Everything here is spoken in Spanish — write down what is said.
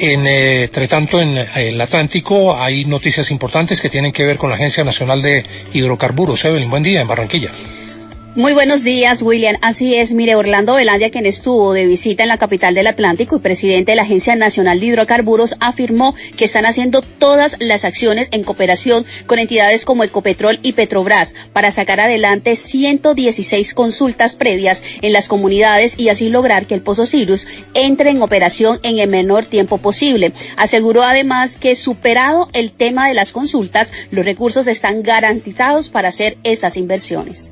Entre tanto, en el Atlántico hay noticias importantes que tienen que ver con la Agencia Nacional de Hidrocarburos. Evelyn, buen día en Barranquilla. Muy buenos días, William. Así es, mire, Orlando Velandia, quien estuvo de visita en la capital del Atlántico y presidente de la Agencia Nacional de Hidrocarburos, afirmó que están haciendo todas las acciones en cooperación con entidades como Ecopetrol y Petrobras para sacar adelante 116 consultas previas en las comunidades y así lograr que el Pozo Cyrus entre en operación en el menor tiempo posible. Aseguró además que, superado el tema de las consultas, los recursos están garantizados para hacer estas inversiones.